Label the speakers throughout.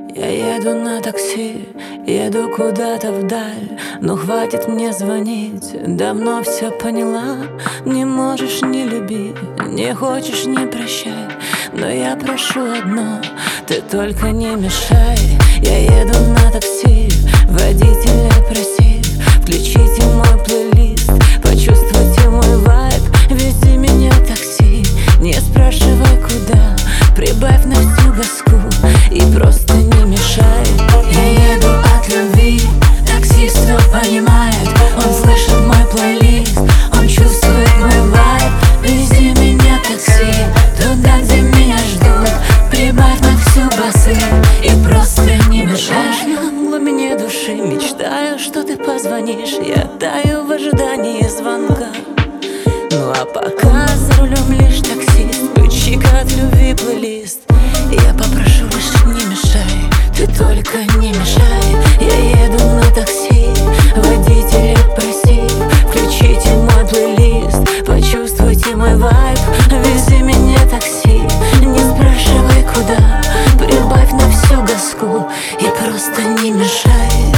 Speaker 1: Я еду на такси, еду куда-то вдаль. Но хватит мне звонить, давно все поняла. Не можешь, не люби, не хочешь, не прощай. Но я прошу одно, ты только не мешай. Я еду на такси, водителя проси, включите мой плейлист, почувствуйте мой вайб. Вези меня такси, не спрашивай куда, прибавь на всю газку и просто не мешай. Я еду от любви, таксист все понимает. Он слышит мой плейлист, он чувствует мой вайб. Вези меня такси, туда, где меня ждут, прибавь на всю басы и просто не мешай. В глубине души мечтаю, что ты позвонишь. Я таю в ожидании звонка. Ну а пока за рулем лишь таксист, включи-ка от любви плейлист. Я попрошу лишь не мешай, ты только не мешай. Я еду на такси, водителя проси, включите мой плейлист, почувствуйте мой вайб. Вези меня такси, не спрашивай куда, прибавь на всю газку и просто не мешай.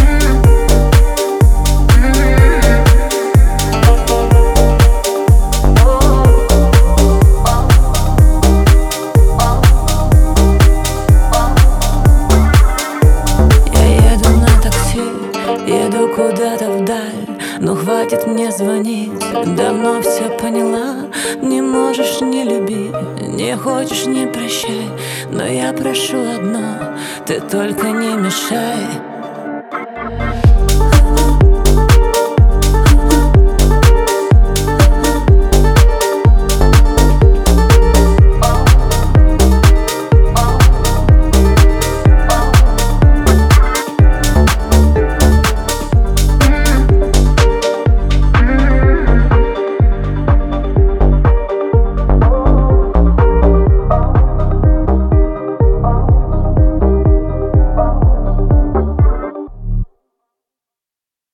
Speaker 1: Еду куда-то вдаль, но хватит мне звонить, давно все поняла. Не можешь, не люби, не хочешь, не прощай. Но я прошу одно, ты только не мешай.